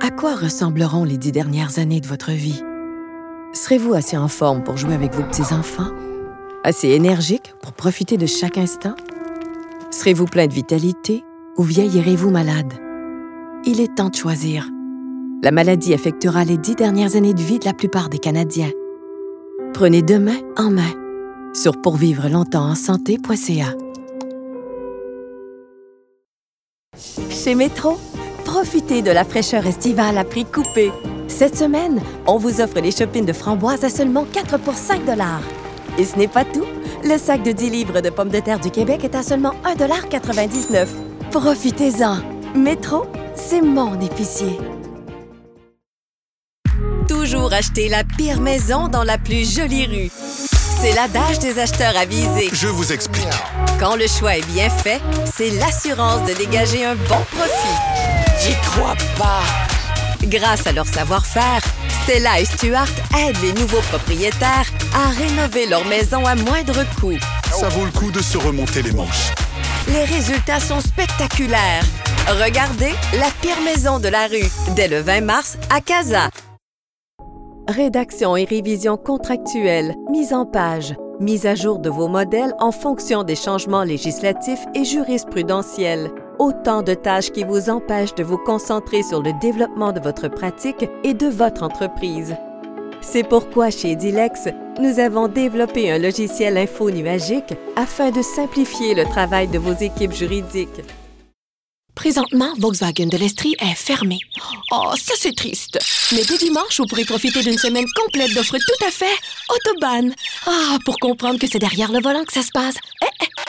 À quoi ressembleront les 10 dernières années de votre vie? Serez-vous assez en forme pour jouer avec vos petits-enfants? Assez énergique pour profiter de chaque instant? Serez-vous plein de vitalité ou vieillirez-vous malade? Il est temps de choisir. La maladie affectera les 10 dernières années de vie de la plupart des Canadiens. Prenez demain en main sur pourvivre-longtemps-en-santé.ca. Chez Métro, profitez de la fraîcheur estivale à prix coupé. Cette semaine, on vous offre les chopines de framboises à seulement 4 pour 5 $. Et ce n'est pas tout. Le sac de 10 livres de pommes de terre du Québec est à seulement 1,99 $. Profitez-en. Métro, c'est mon épicier. Toujours acheter la pire maison dans la plus jolie rue. C'est l'adage des acheteurs avisés. Je vous explique. Quand le choix est bien fait, c'est l'assurance de dégager un bon profit. J'y crois pas. Grâce à leur savoir-faire, Stella et Stuart aident les nouveaux propriétaires à rénover leur maison à moindre coût. Ça vaut le coup de se remonter les manches. Les résultats sont spectaculaires. Regardez la pire maison de la rue, dès le 20 mars à Casa. Rédaction et révision contractuelle, mise en page, mise à jour de vos modèles en fonction des changements législatifs et jurisprudentiels. Autant de tâches qui vous empêchent de vous concentrer sur le développement de votre pratique et de votre entreprise. C'est pourquoi chez Dilex, nous avons développé un logiciel info-nuagique afin de simplifier le travail de vos équipes juridiques. Présentement, Volkswagen de l'Estrie est fermé. Oh, ça c'est triste. Mais dès dimanche, vous pourrez profiter d'une semaine complète d'offres tout à fait autobahn. Ah, pour comprendre que c'est derrière le volant que ça se passe.